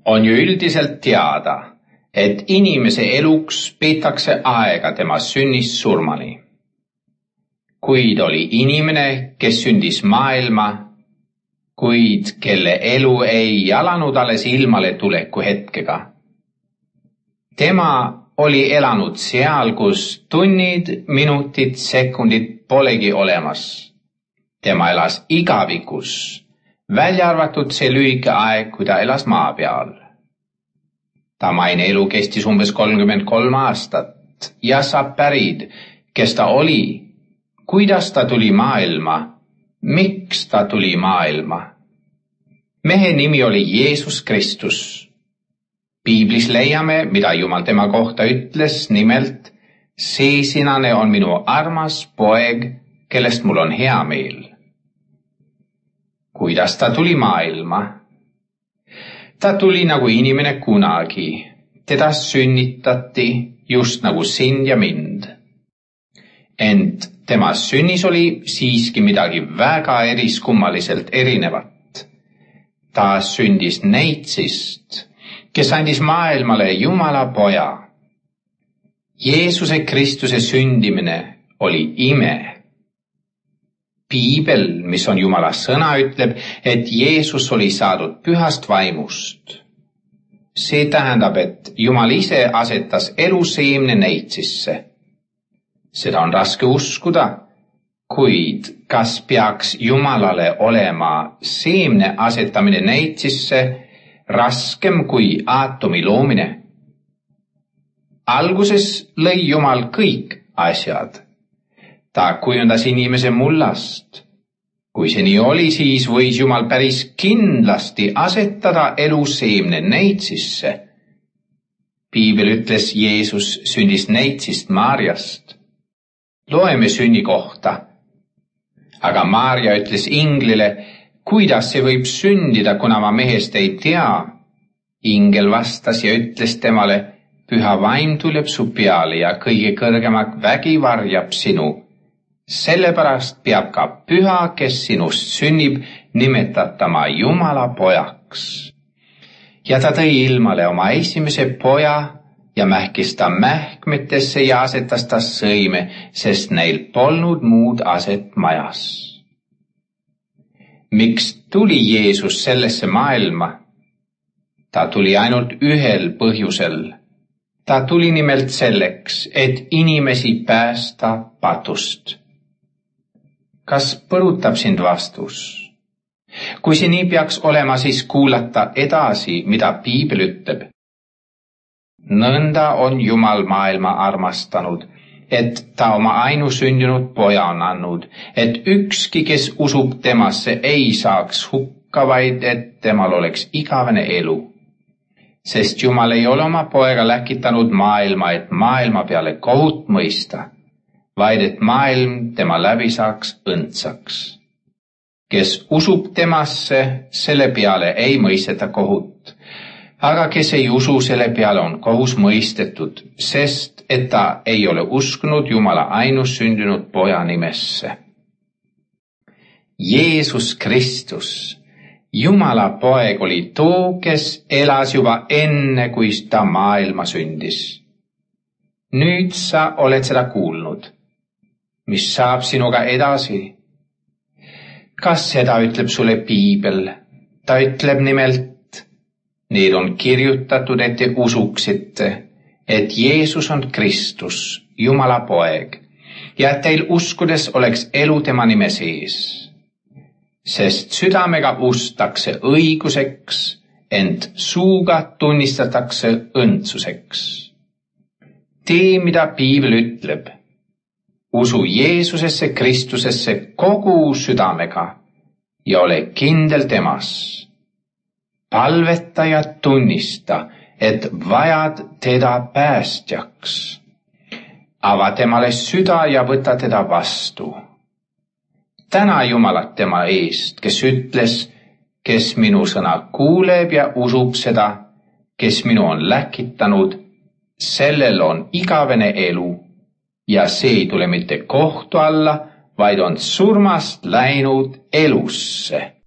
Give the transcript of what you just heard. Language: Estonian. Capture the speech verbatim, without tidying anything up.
On ju üldiselt teada, et inimese eluks peetakse aega tema sünnist surmani. Kuid oli inimene, kes sündis maailma, kuid kelle elu ei alanud alles ilmale tuleku hetkega. Tema oli elanud seal, kus tunnid, minutid, sekundid polegi olemas. Tema elas igavikus, välja arvatud see lühike aeg, kui ta elas maa peal. Tamaine elu kestis umbes kolmkümmend kolm aastat ja sa pärid, kes ta oli, kuidas ta tuli maailma, miks ta tuli maailma. Mehe nimi oli Jeesus Kristus. Piiblis leiame, mida Jumal tema kohta ütles, nimelt, see sinane on minu armas poeg, kellest mul on hea meel. Kuidas ta tuli maailma? Ta tuli nagu inimene kunagi. Teda sünnitati just nagu sind ja mind. Ent tema sünnis oli siiski midagi väga eriskummaliselt erinevat. Ta sündis neitsist, kes andis maailmale Jumala poja. Jeesuse Kristuse sündimine oli ime. Piibel, mis on Jumala sõna, ütleb, et Jeesus oli saadud pühast vaimust. See tähendab, et Jumal ise asetas elu seemne neitsisse. Seda on raske uskuda, kuid kas peaks Jumalale olema seemne asetamine neitsisse raskem kui aatomi loomine? Alguses lõi Jumal kõik asjad. Ta kujundas inimese mullast. Kui see nii oli, siis võis Jumal päris kindlasti asetada elu seemne neitsisse. Piibel ütles, Jeesus sündis neitsist Maarjast. Loeme sünni kohta. Aga Maarja ütles inglile, kuidas see võib sündida, kuna ma mehest ei tea. Ingel vastas ja ütles temale, püha vaim tuleb su peale ja kõige kõrgema vägi varjab sinu. Sellepärast peab ka püha, kes sinust sünnib, nimetatama Jumala pojaks. Ja ta tõi ilmale oma esimese poja ja mähkis ta mähkmetesse ja asetas ta sõime, sest neil polnud muud aset majas. Miks tuli Jeesus sellesse maailma? Ta tuli ainult ühel põhjusel. Ta tuli nimelt selleks, et inimesi päästa patust. Kas põrutab sind vastus? Kui see nii peaks olema, siis kuulata edasi, mida Piibel ütleb. Nõnda on Jumal maailma armastanud, et ta oma ainusündinud poja on andnud, et ükski, kes usub temasse, ei saaks hukka, vaid et temal oleks igavene elu. Sest Jumal ei ole oma poega läkitanud maailma, et maailma peale kohut mõista, vaid et maailm tema läbi saaks õndsaks. Kes usub temasse, selle peale ei mõisteta kohut, aga kes ei usu, selle peale on kohus mõistetud, sest et ta ei ole uskunud Jumala ainussündinud poja nimesse. Jeesus Kristus, Jumala poeg, oli too, kes elas juba enne, kui ta maailma sündis. Nüüd sa oled seda kuulnud. Mis saab sinuga edasi? Kas seda ütleb sulle Piibel? Ta ütleb nimelt, need on kirjutatud, et te usuksite, et Jeesus on Kristus, Jumala poeg, ja et teil uskudes oleks elu tema nime sees. Sest südamega ustakse õiguseks, ent suuga tunnistatakse õndsuseks. Tee, mida Piibel ütleb. Usu Jeesusesse Kristusesse kogu südamega ja ole kindel temas. Palveta ja tunnista, et vajad teda päästjaks. Ava temale süda ja võta teda vastu. Täna Jumalat tema eest, kes ütles, kes minu sõna kuuleb ja usub seda, kes minu on läkitanud, sellel on igavene elu. Ja see ei tule mitte kohtu alla, vaid on surmast läinud elusse.